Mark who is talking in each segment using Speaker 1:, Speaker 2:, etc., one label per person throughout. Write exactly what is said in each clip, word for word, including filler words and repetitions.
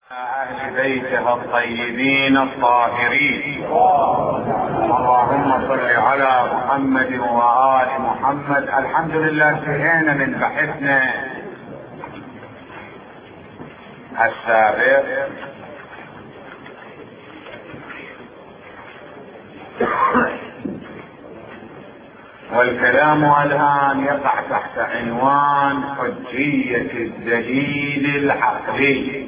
Speaker 1: أهل بيته الطيبين الطاهرين. اللهم صل على محمد وآل محمد. الحمد لله، انتهينا من بحثنا السابق والكلام الآن يقع تحت عنوان حجية الدليل العقلي.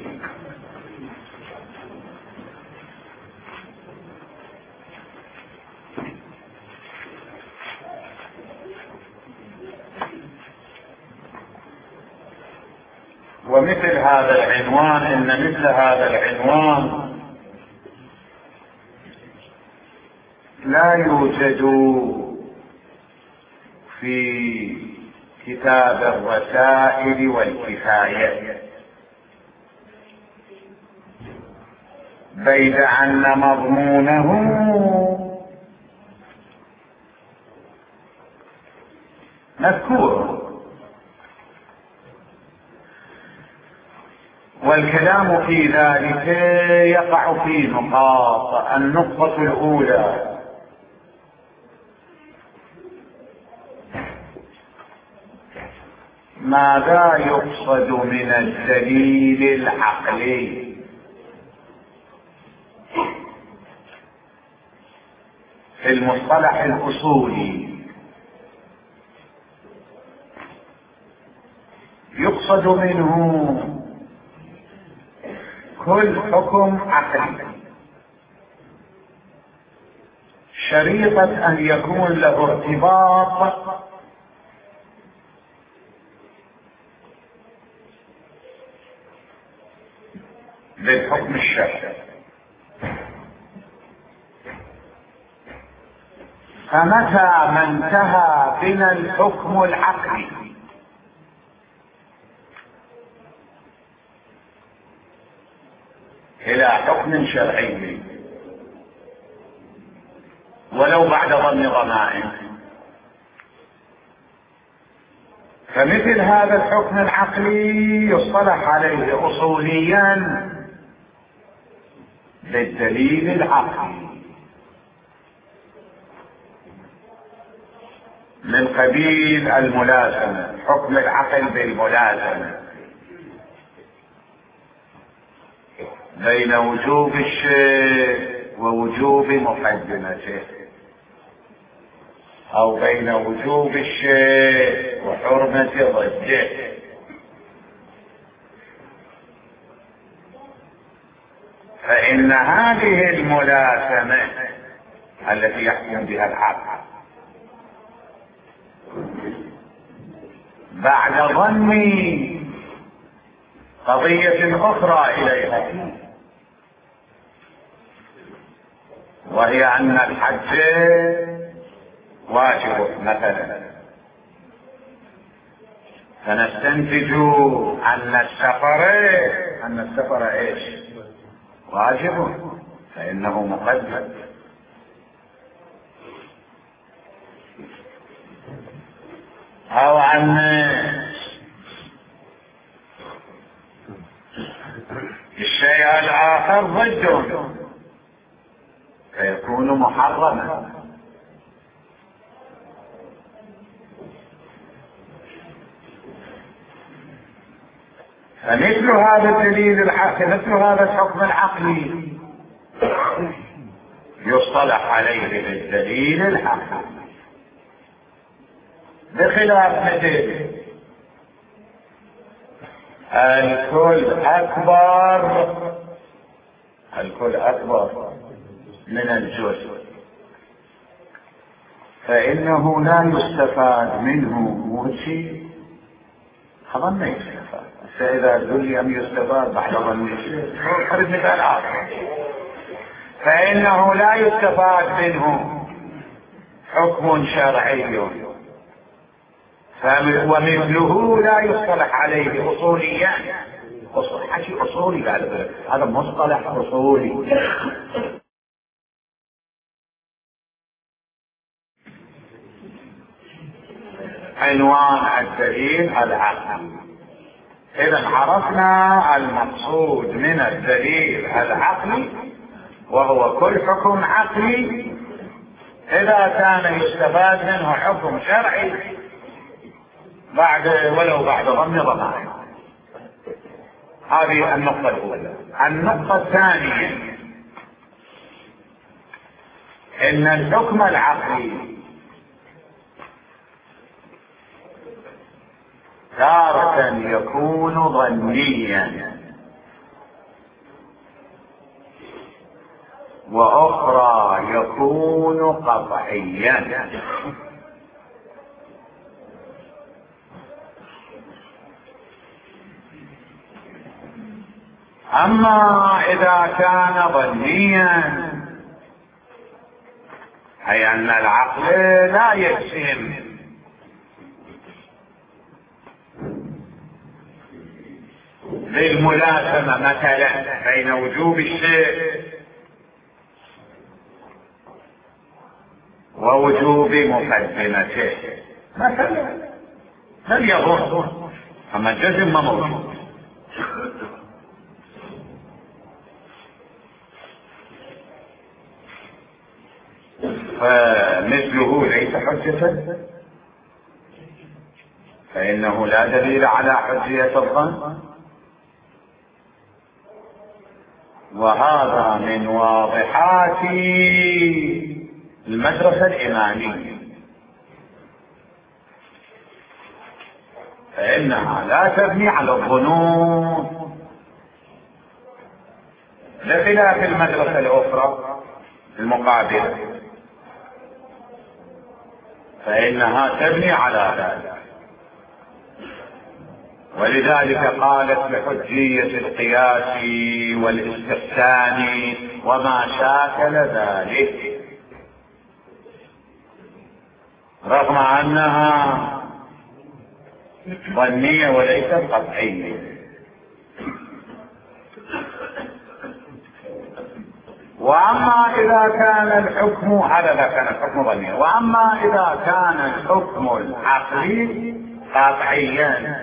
Speaker 1: ومثل هذا العنوان إن مثل هذا العنوان لا يوجد في كتاب الرسائل والكفاية، بيد أن مضمونه مذكور، والكلام في ذلك يقع في نقاط. النقطة الأولى: ماذا يقصد من الدليل العقلي؟ في المصطلح الأصولي يقصد منه كل حكم عقلي شريطة أن يكون له ارتباط بالحكم الشرعي. فمتى ما انتهى بنا الحكم العقلي إلى حكم شرعي ولو بعد ظن ضمائم، فمثل هذا الحكم العقلي يصطلح عليه أصوليا بالدليل العقلي، من قبيل الملازمة، حكم العقل بالملازمة بين وجوب الشيء ووجوب مقدمته، أو بين وجوب الشيء وحرمة ضده. فإن هذه الملازمة التي يحكم بها العقل بعد ضم قضية أخرى إليها، وهي أن الحج واجب مثلا، فنستنتج أن السفر أن السفر إيش؟ واجب، فإنه مقدم. أو أن الشيء الآخر ضده فيكون محرما. فمثل هذا الدليل العقلي، مثل هذا الحكم العقلي يصطلح عليه بالدليل العقلي، بخلاف مثل الكل أكبر الكل أكبر من الجزء، فإنه لا يستفاد منه موشي. هذا ما يستفاد، فإذا لم يستفاد بعد ظن الشيء خرج مثال آخر، فإنه لا يستفاد منه حكم شرعي، ومثله لا يصطلح عليه أصوليا. أصول حكي أصولي، قال هذا مصطلح أصولي. عنوان الدليل العقلي. إذا عرفنا المقصود من الدليل العقلي، وهو كل حكم عقلي إذا كان يستفاد منه حكم شرعي بعد ولو بعد ضم ضمائر. هذه النقطة الأولى. النقطة الثانية إن الحكم العقلي تارة يكون ظنيا وأخرى يكون قطعيا. أما إذا كان ظنيا أي أن العقل لا يجزم بالملازمة مثلا بين وجوب الشيء ووجوب مقدمته مثلا، بل يظن، أما الجزم ما موجود. فمثله ليس حجة، فإنه لا دليل على حجية الظن، وهذا من واضحات المدرسة الإمامية، فإنها لا تبني على الظنون بخلاف المدرسة الأخرى المقابلة، فإنها تبني على ذلك. ولذلك قالت بحجية القياس والاستحسان وما شاكل ذلك، رغم أنها ظنية وليست قطعية. وأما إذا كان الحكم هذا كان الحكم ظنيا، وأما إذا كان الحكم العقلي قطعيا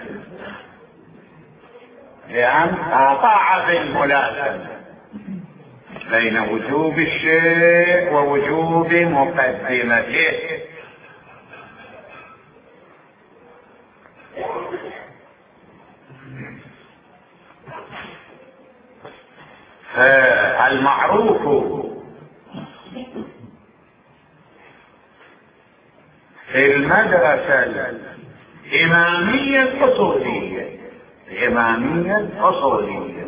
Speaker 1: لأن قطع بالملازمة بين وجوب الشيء ووجوب مقدمته. فالمعروف في المدرسة الإمامية الأصولية الإمامية الأصولية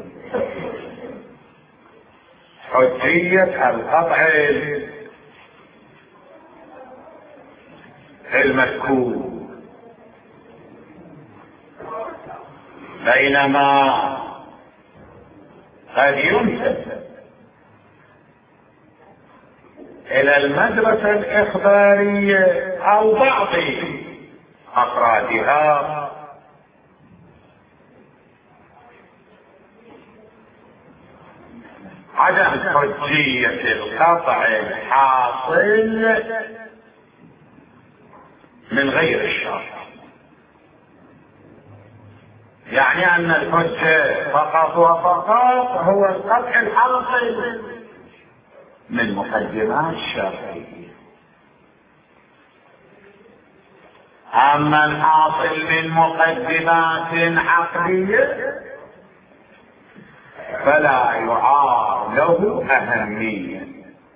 Speaker 1: حجية القطع المذكور، بينما قد ينسب إلى المدرسة الإخبارية أو بعض أفرادها عدم حجية القطع الحاصل من غير الشرع، يعني أن الحجة فقط وفقط هو القطع الحاصل من مقدمات الشرعية، أما الحاصل من مقدمات عقلية فلا يعار له أهمية.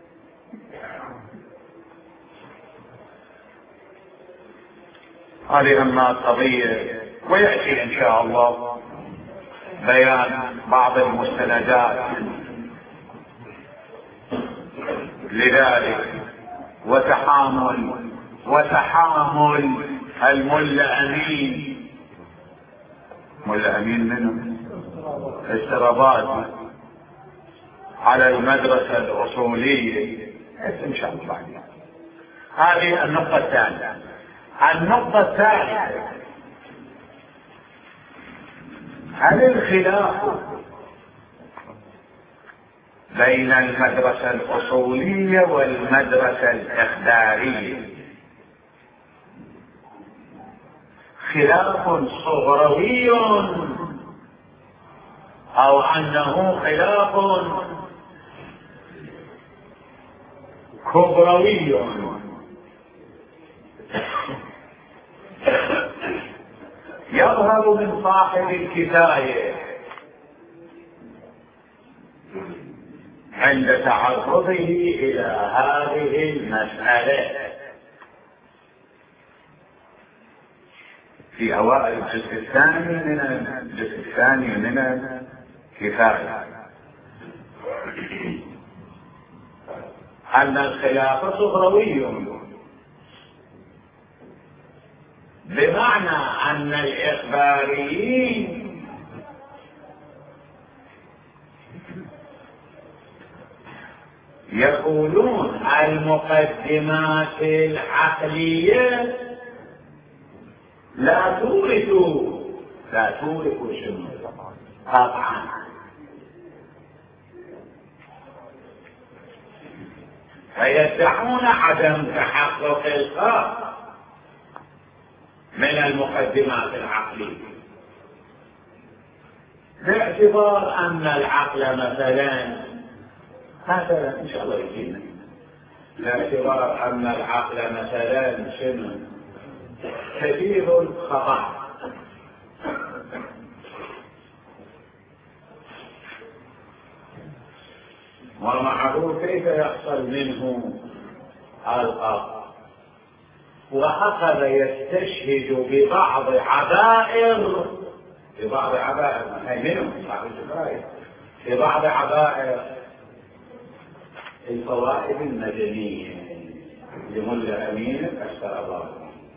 Speaker 1: هذه أما القضية، ويأتي إن شاء الله بيان بعض المستندات لذلك، وتحامل وتحامل الملا أمين ملا أمين منه استرابات على المدرسة الأصولية إن شاء الله بعد. هذه النقطة الثانية. النقطة الثالثة، هل الخلاف بين المدرسة الأصولية والمدرسة الإخبارية خلاف صغروي أو أنه خلاف كبروي يظهر من صاحب الكفاية عند تعرضه إلى هذه المسألة في أوائل الجزء الثاني من الجزء الثاني من الكفاية أن الخلاف صغروي، بمعنى أن الإخباريين يقولون المقدمات العقلية لا تورث لا تورث شنو قطعا، فيدعون عدم تحقق القطع من المقدمات العقلية، باعتبار أن العقل مثلا هذا إن شاء الله يجينا، باعتبار أن العقل مثلا شنو كثير الخطأ، ومعه كيف يحصل منه القطع، وأخذ يستشهد ببعض عبائر ببعض عبائر هي منهم صاحب الكفاية ببعض عبائر الفوائد المدنية لملا أمين أكثر الله.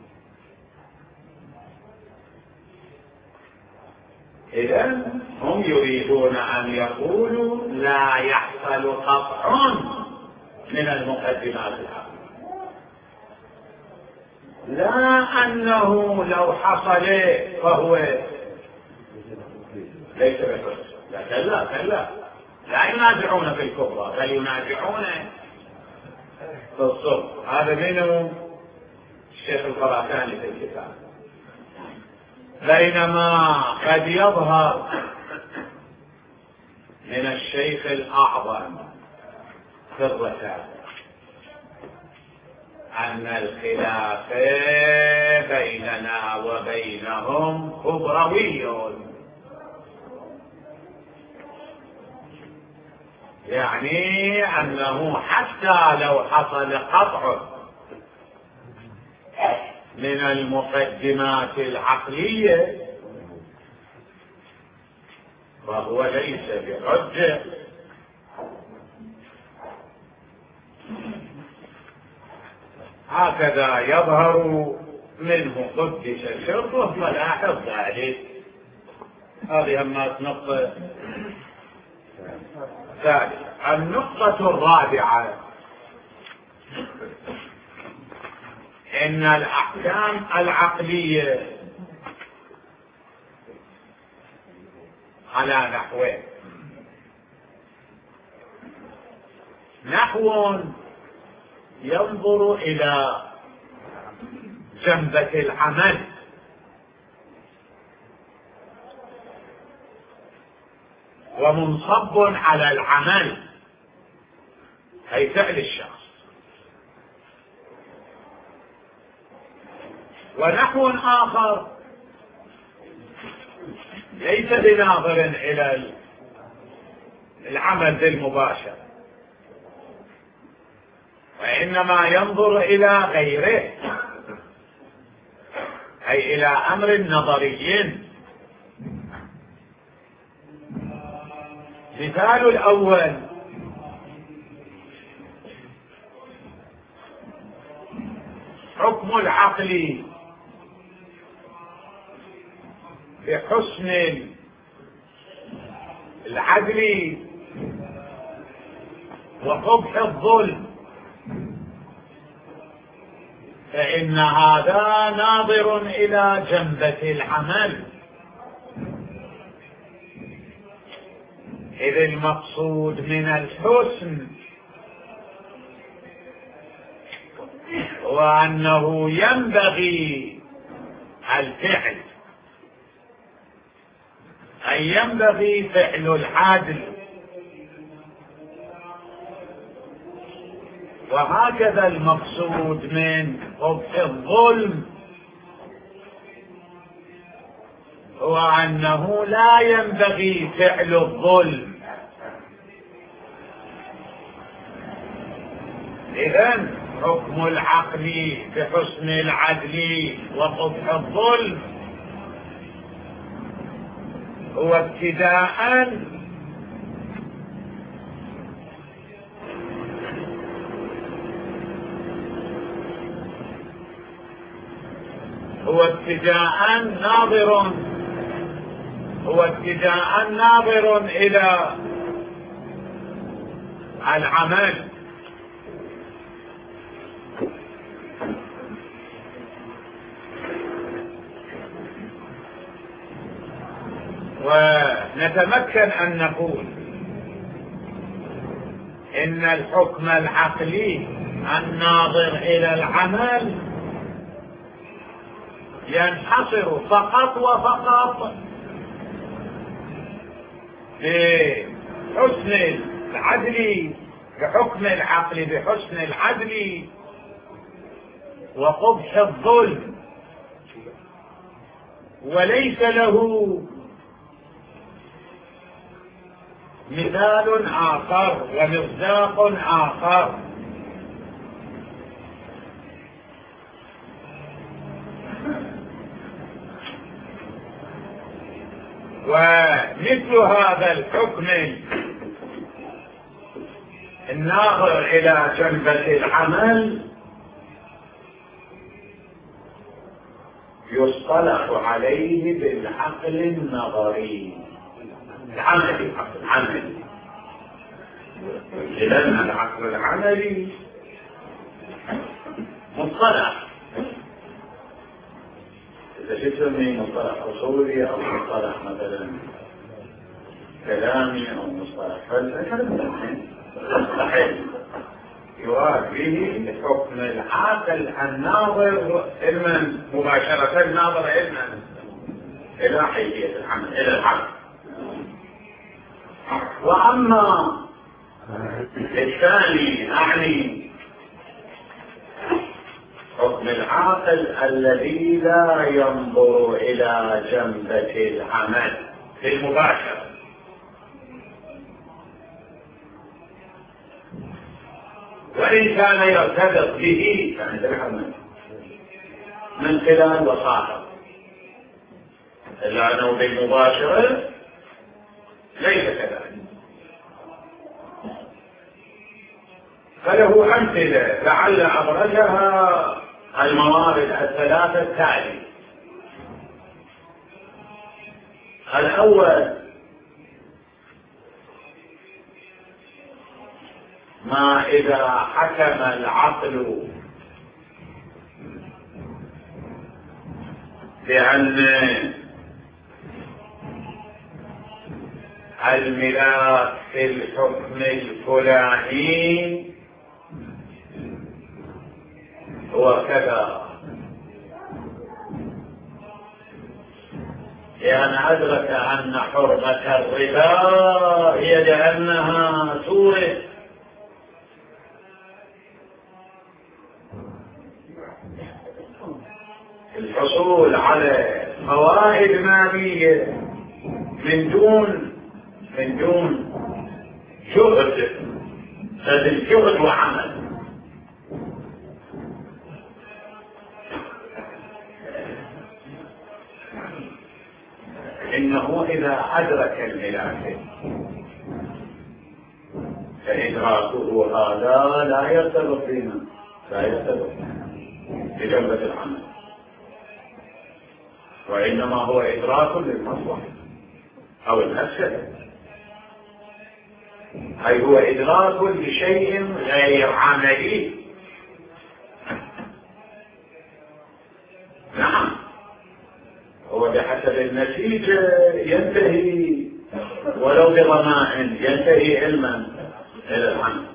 Speaker 1: إذن هم يريدون أن يقولوا لا يحصل قطع من المقدمات العقلية، لا أنه لو حصل فهو ليس بحجة، لا كلا كلا لا ينازعون في الكبرى بل ينازعون في الصغرى. هذا منه الشيخ الخراساني في الكتاب. بينما قد يظهر من الشيخ الأعظم في الرسالة أن الخلاف بيننا وبينهم كبروي، يعني أنه حتى لو حصل قطع من المقدمات العقلية فهو ليس بحجة. هكذا يظهر منه قدس سره، فلاحظ ذلك. هذه أما نقطة ثالثة. النقطة الرابعة إن الأحكام العقلية على نحوين: نحو ينظر إلى جنبة العمل، ومنصب على العمل أي فعل الشخص، ونحو آخر ليس بناظر إلى العمل بالمباشر، وإنما ينظر إلى غيره أي إلى أمر نظري. مثال الأول: حكم العقل بحسن العدل وقبح الظلم، فإن هذا ناظر إلى جنبة العمل، إذ المقصود من الحسن وأنه ينبغي الفعل، أي ينبغي فعل العدل. وهكذا المقصود من قبح الظلم هو أنه لا ينبغي فعل الظلم. إذن حكم العقل بحسن العدل وقبح الظلم هو ابتداء هو ابتداء ناظر هو ابتداء ناظر إلى العمل. ونتمكن أن نقول إن الحكم العقلي الناظر إلى العمل ينحصر فقط وفقط بحسن العدل، بحكم العقل بحسن العدل وقبح الظلم، وليس له مثال آخر ومصداق آخر. ومثل هذا الحكم الناظر إلى جنبة العمل يصطلح عليه بالعقل النظري، العملي، العقل العملي. لأن العقل العملي مصطلح، إذا تسمي مصطلح أصولي أو مصطلح مثلا كلامي أو مصطلح فلسفي مستحيل يراد به حكم العاقل الناظر علما مباشرة، الناظر علما إلى حيثية العمل إلى العقل. وأما الثاني أعني حكم العاقل الذي لا ينظر إلى جنبة العمل في المباشرة، وإن كان يرتبط به من خلال وساطة، إلا أنه بالمباشرة ليس كذلك. فله أمثلة لعل أبرزها الموارد الثلاثة التالية. الأول ما إذا حكم العقل بأن الملاك في الحكم الفلاني هو كذا، لأن أدرك أن حرمة الربا هي لأنها تورث الحصول على فوائد مالية من دون من دون جهد، بل جهد وعمل. إنه إذا أدرك الملاك فإدراكه هذا لا يرتبط بنا، لا يرتبط بجنبة العمل، وإنما هو إدراك للمصلحة أو المفسدة، أي هو إدراك لشيء غير عملي. نعم، هو بحسب النتيجة ينتهي ولو بضمان، ينتهي علما إلى العمل،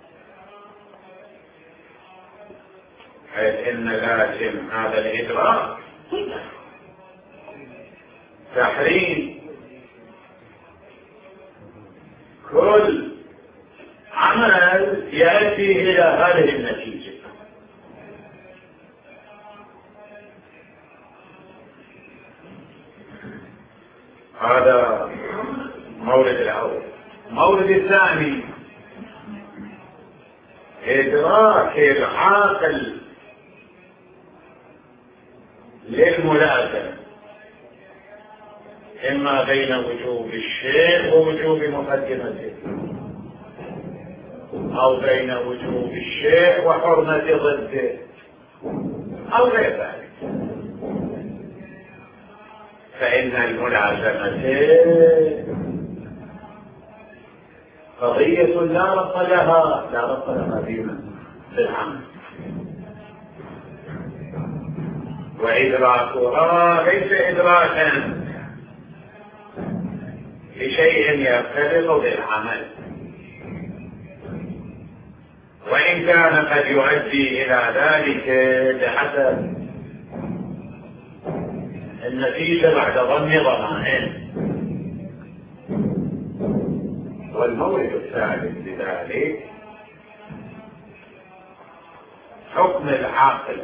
Speaker 1: حيث إن لازم هذا الإدراك تحريم كل عمل يأتي إلى هذه النتيجة. هذا مورد الأول. مورد الثاني إدراك العاقل للملازمة، إما بين وجوب الشيء ووجوب مقدمته، أو بين وجوب الشيء وحرمة ضده، أو غير ذلك. فإن الملازمة قضية لا ربط لها لا ربط لها فيما في العمل، وإدراكها ليس إدراكا لشيء يرتبط بالعمل، وإن كان قد يؤدي إلى ذلك بحسب النتيجة بعد ضم ضمائر. والمورد الثالث لذلك حكم العاقل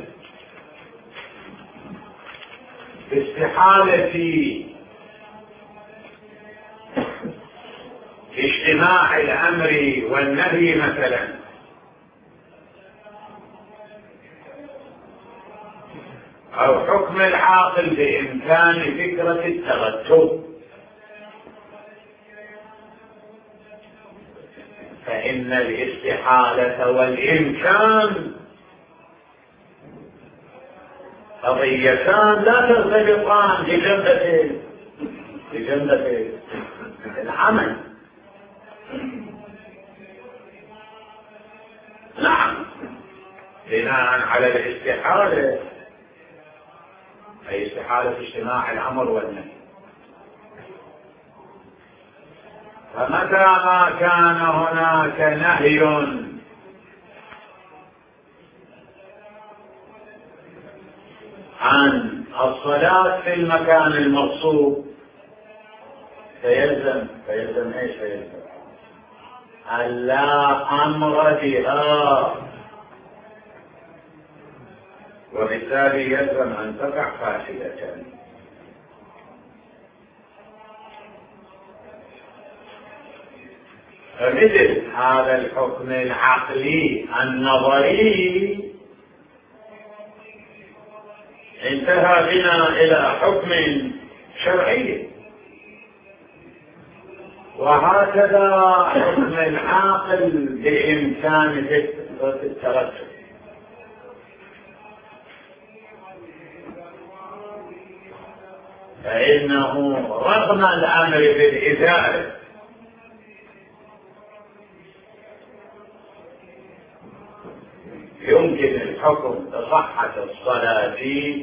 Speaker 1: باستحالة اجتماع الأمر والنهي مثلا، أو حكم العاقل بإمكان فكرة الترتب. فإن الاستحالة والإمكان قضيتان لا ترتبطان بجنبة بجنبة العمل. نعم، بناء على الاستحالة أي استحالة اجتماع الأمر والنهي. فمتى ما كان هناك نهي عن الصلاة في المكان المغصوب فيلزم فيلزم ايش فيلزم؟ ألا أمر بها، وبالتالي يلزم أن تقع فاسدة. فمثل هذا الحكم العقلي النظري انتهى بنا إلى حكم شرعي، وهكذا حكم العاقل بإمكان الترتب. فإنه رغم الأمر بالإزالة يمكن الحكم بصحة الصلاة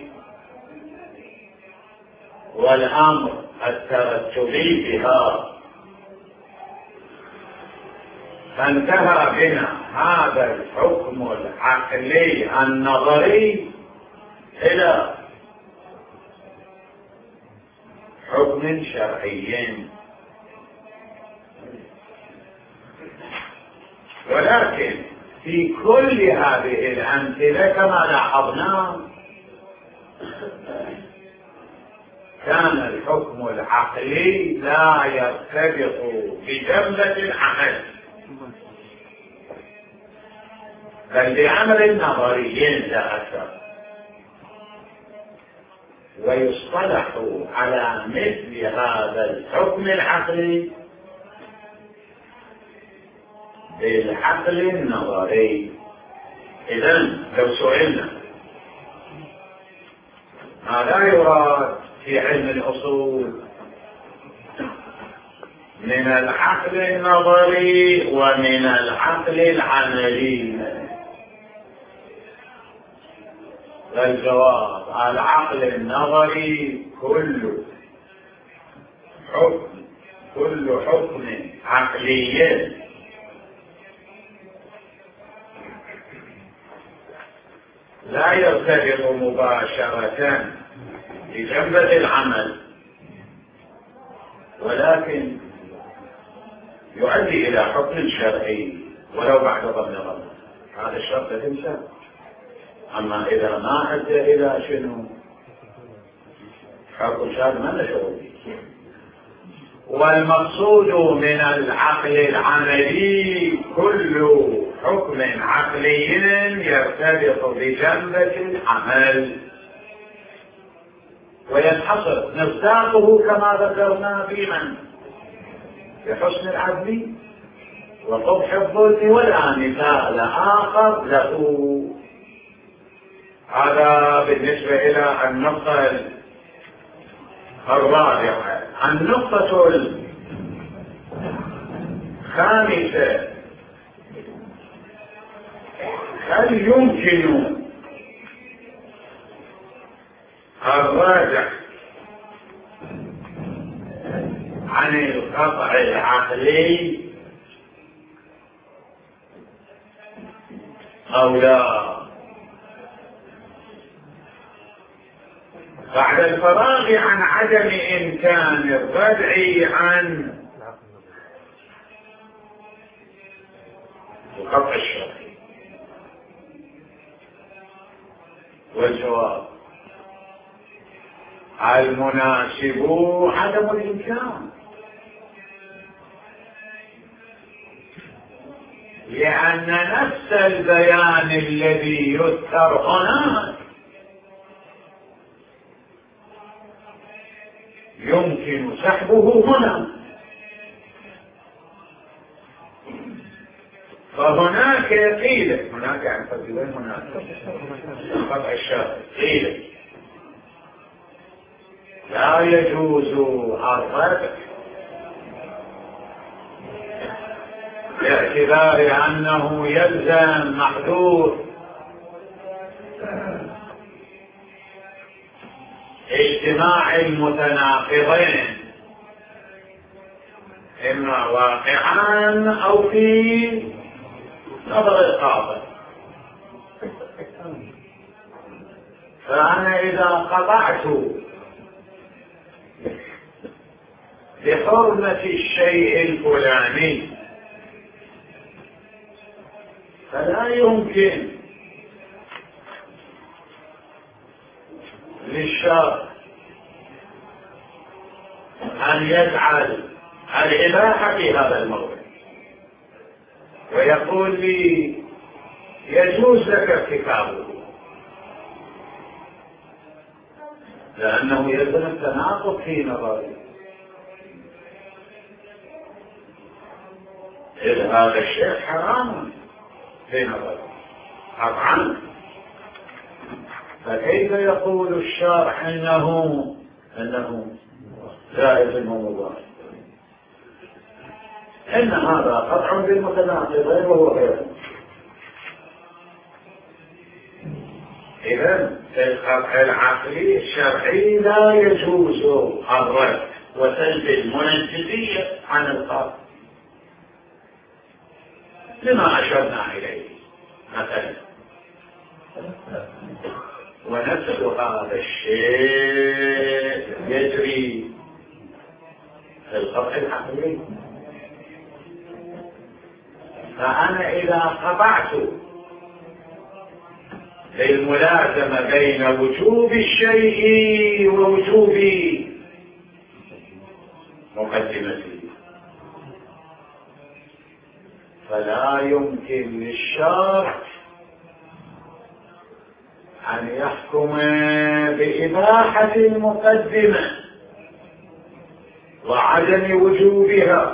Speaker 1: والأمر الترتبي بها. فانتهى بنا هذا الحكم العقلي النظري إلى حكم شرعي. ولكن في كل هذه الأمثلة كما لاحظنا كان الحكم العقلي لا يرتبط بجنبة العمل، بل بأمر نظري لا أكثر. ويصطلح على مثل هذا الحكم العقلي بالعقل النظري. إذن لو سئلنا ماذا يراد في علم الأصول من العقل النظري ومن العقل العملي، فالجواب العقل النظري كل حكم كل حكم عقلي لا يرتبط مباشرة بجنبة العمل، ولكن يؤدي إلى حكم شرعي ولو بعد ظن ظن، هذا الشرط لا تنسى. أما إذا ما أدى إلى شنو حكم شرعي ما له شغل به. والمقصود من العقل العملي كل حكم عقلي يرتبط بجنبة العمل، وينحصر مصداقه كما ذكرنا في من بحسن العدل وقبح الظلم، والآن مثال آخر له. هذا بالنسبة إلى النقطة الرابعة. النقطة الخامسة: هل يمكن الراجع عن القطع العقلي أو لا؟ بعد الفراغ عن عدم إمكان الردع عن القطع الشرعي، والجواب المناسب عدم الإمكان، لأن نفس البيان الذي يذكر هنا يمكن سحبه هنا. فهناك قيل هناك عن فضلين هناك قطع الشرع قيل لا يجوز الرد باعتبار أنه يلزم محذور اجتماع المتناقضين إما واقعا أو في نظر القاضي. فأنا إذا قطعت بحرمة الشيء الفلاني فلا يمكن للشرع أن يجعل الإباحة في هذا الموضع ويقول لي يجوز لك ارتكابه، لأنه يلزم التناقض في نظري. إذ هذا الشيء حرام في نظري طبعا، فكيف يقول الشارع انه انه جائز ومباح؟ ان هذا قطع بالمتناقضين وهو غيره. اذا في القطع العقلي الشرعي لا يجوز الرد وسلب المنجزية عن القطع لما اشرنا اليه مثلا. ونفس هذا الشيء يجري في القطع العقلي. فأنا إذا قطعت بالملازمة بين وجوب الشيء ووجوب مقدمته فلا يمكن للشرع أن يحكم بإباحة المقدمة وعدم وجوبها،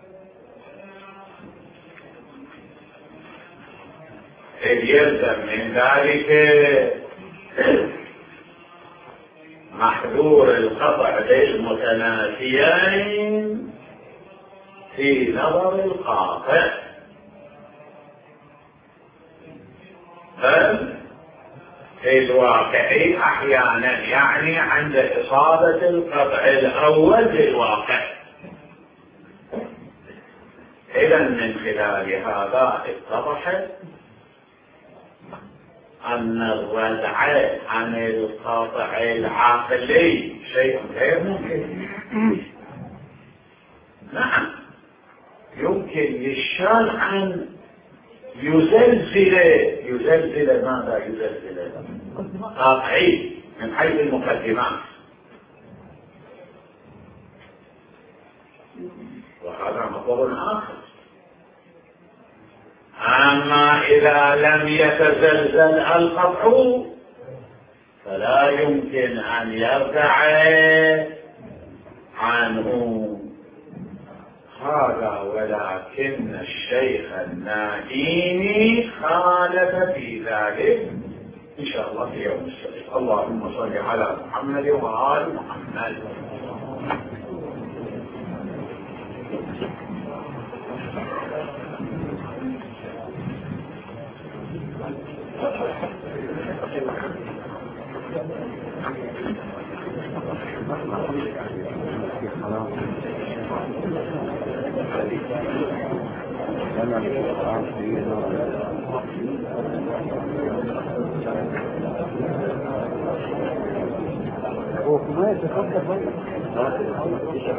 Speaker 1: إذ يلزم من ذلك محذور القطع للمتنافيين في نظر القاطع، بل في الواقع أحيانا يعني عند إصابة القطع الأول للواقع. إذا من خلال هذا اتضح أن الردع عن القطع العقلي شيء غير ممكن. نعم
Speaker 2: يمكن للشارع أن يزلزل يزلزل ماذا يزلزل قاطعي من حيث المقدمات، وهذا مطلب آخر. أما إذا لم يتزلزل القطع فلا يمكن أن يرتع عنه هذا، ولكن الشيخ الناديني خالف في ذلك إن شاء الله في يوم السبت. اللهم صل على محمد وآل محمد. هو ما يتفكر